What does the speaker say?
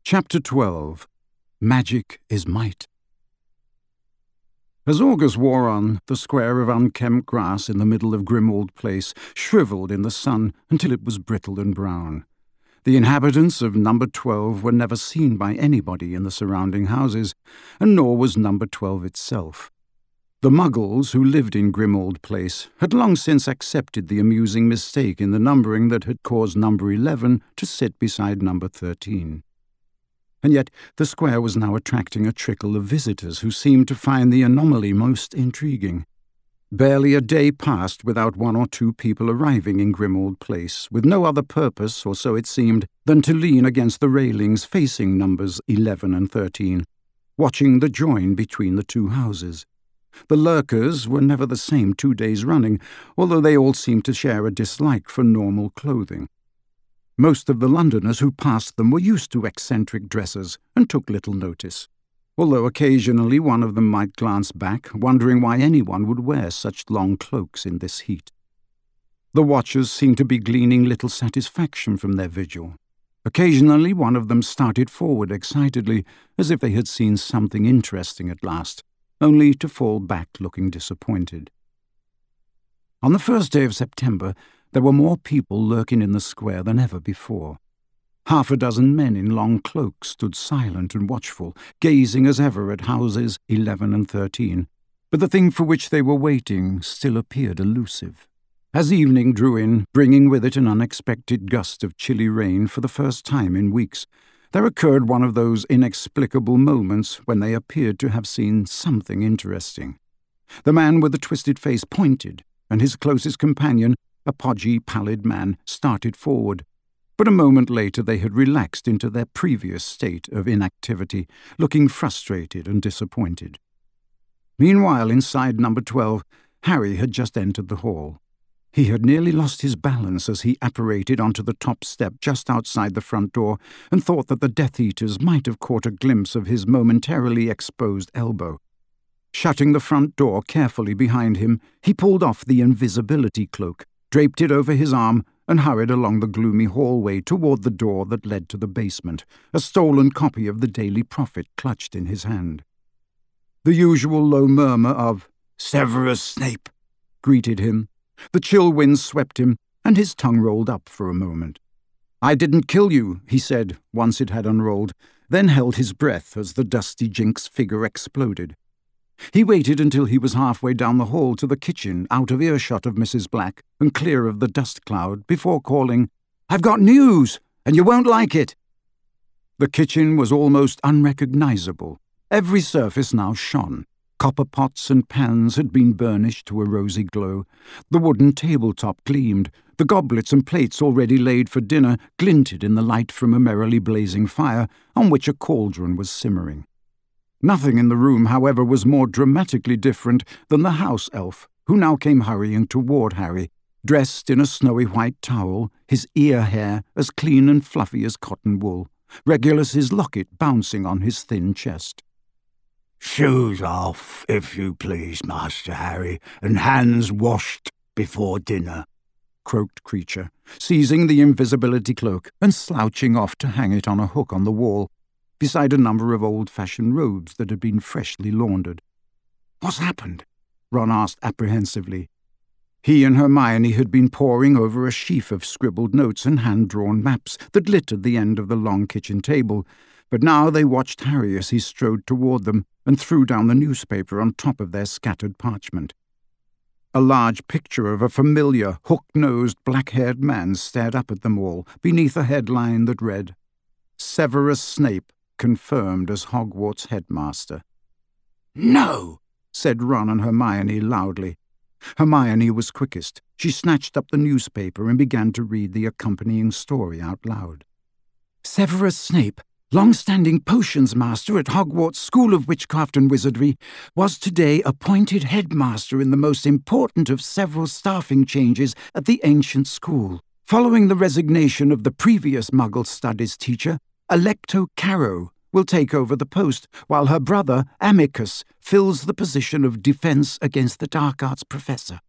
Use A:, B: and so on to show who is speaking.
A: Chapter 12. Magic is Might. As August wore on, the square of unkempt grass in the middle of Grimmauld Place shrivelled in the sun until it was brittle and brown. The inhabitants of Number 12 were never seen by anybody in the surrounding houses, and nor was Number 12 itself. The Muggles who lived in Grimmauld Place had long since accepted the amusing mistake in the numbering that had caused Number 11 to sit beside Number 13. And yet the square was now attracting a trickle of visitors who seemed to find the anomaly most intriguing. Barely a day passed without one or two people arriving in Grimmauld Place, with no other purpose, or so it seemed, than to lean against the railings facing numbers 11 and 13, watching the join between the two houses. The lurkers were never the same 2 days running, although they all seemed to share a dislike for normal clothing. Most of the Londoners who passed them were used to eccentric dresses and took little notice, although occasionally one of them might glance back, wondering why anyone would wear such long cloaks in this heat. The watchers seemed to be gleaning little satisfaction from their vigil. Occasionally one of them started forward excitedly, as if they had seen something interesting at last, only to fall back looking disappointed. On the first day of September, there were more people lurking in the square than ever before. 6 men in long cloaks stood silent and watchful, gazing as ever at houses 11 and 13, but the thing for which they were waiting still appeared elusive. As evening drew in, bringing with it an unexpected gust of chilly rain for the first time in weeks, there occurred one of those inexplicable moments when they appeared to have seen something interesting. The man with the twisted face pointed, and his closest companion, a podgy, pallid man, started forward, but a moment later they had relaxed into their previous state of inactivity, looking frustrated and disappointed. Meanwhile, inside Number 12, Harry had just entered the hall. He had nearly lost his balance as he apparated onto the top step just outside the front door and thought that the Death Eaters might have caught a glimpse of his momentarily exposed elbow. Shutting the front door carefully behind him, he pulled off the invisibility cloak, draped it over his arm, and hurried along the gloomy hallway toward the door that led to the basement, a stolen copy of the Daily Prophet clutched in his hand. The usual low murmur of "Severus Snape" greeted him. The chill wind swept him, and his tongue rolled up for a moment. "I didn't kill you," he said, once it had unrolled, then held his breath as the dusty Jinx figure exploded. He waited until he was halfway down the hall to the kitchen, out of earshot of Mrs. Black and clear of the dust cloud, before calling, "I've got news, and you won't like it." The kitchen was almost unrecognizable. Every surface now shone. Copper pots and pans had been burnished to a rosy glow. The wooden tabletop gleamed. The goblets and plates already laid for dinner glinted in the light from a merrily blazing fire on which a cauldron was simmering. Nothing in the room, however, was more dramatically different than the house elf, who now came hurrying toward Harry, dressed in a snowy white towel, his ear hair as clean and fluffy as cotton wool, Regulus's locket bouncing on his thin chest.
B: "Shoes off, if you please, Master Harry, and hands washed before dinner," croaked Creature, seizing the invisibility cloak and slouching off to hang it on a hook on the wall, beside a number of old-fashioned robes that had been freshly laundered. "What's happened?" Ron asked apprehensively. He and Hermione had been poring over a sheaf of scribbled notes and hand-drawn maps that littered the end of the long kitchen table, but now they watched Harry as he strode toward them and threw down the newspaper on top of their scattered parchment. A large picture of a familiar, hook-nosed, black-haired man stared up at them all, beneath a headline that read, "Severus Snape confirmed as Hogwarts headmaster." "No!"
A: said Ron and Hermione loudly. Hermione was quickest. She snatched up the newspaper and began to read the accompanying story out loud. "Severus Snape, long-standing potions master at Hogwarts School of Witchcraft and Wizardry, was today appointed headmaster in the most important of several staffing changes at the ancient school. Following the resignation of the previous Muggle Studies teacher, Alecto Carrow will take over the post, while her brother, Amicus, fills the position of Defense Against the Dark Arts professor.